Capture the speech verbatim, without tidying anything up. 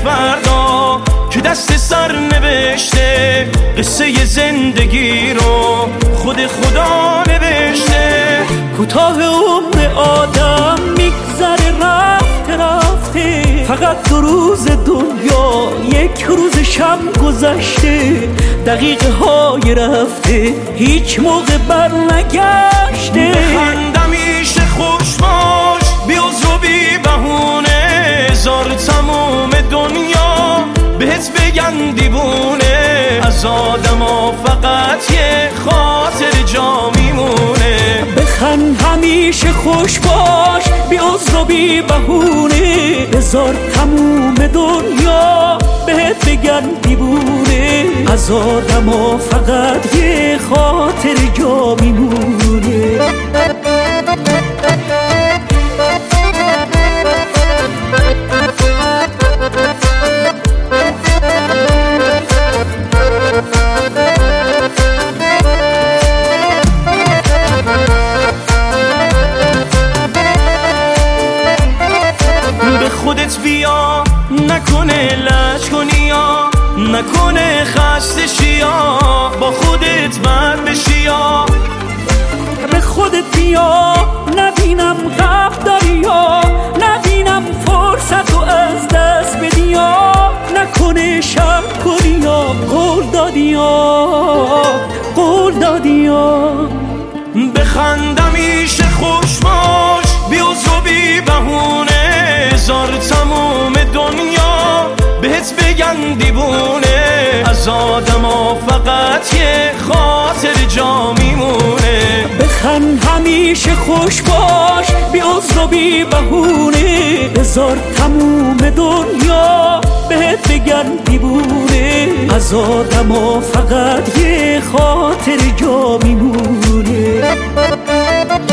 فردا که دست سر نوشته قصه زندگی رو خود خدا نوشته. کوتاه عمر آدم میگذره رفته رفته، فقط دو روز دنیا یک روز شب گذشته، دقیقه های رفته هیچ موقع بر نگشته. بخندم میشه خوش باش بی عذر و بی بهونه، زار تموم دنیا بهت بگن دیوونه، از آدما فقط یه خاطر جا میمونه. بخند همیشه خوش باش بی عذر و بی بهونه، بذار تموم دنیا بهت بگن دیوونه، از آدما فقط یه خاطر جا میمونه. خودت بیا نکنه لج کنی یا نکنه خسته شیا، با خودت بر بشی یا به خودت بیا نبینم غف داری یا نبینم فرصت و از دست بدی یا نکنه شب کنی یا قول دادی یا قول دادی یا. بخندم میشه خوش باش بی عذر و بی بهونه، زار تموم دنیا بهت بگن دیوونه، از آدما فقط یه خاطر جا میمونه. بخند همیشه خوش باش بی عذر و بی بهونه، بذار تموم دنیا بهت بگن دیوونه، از آدما فقط یه خاطر جا میمونه.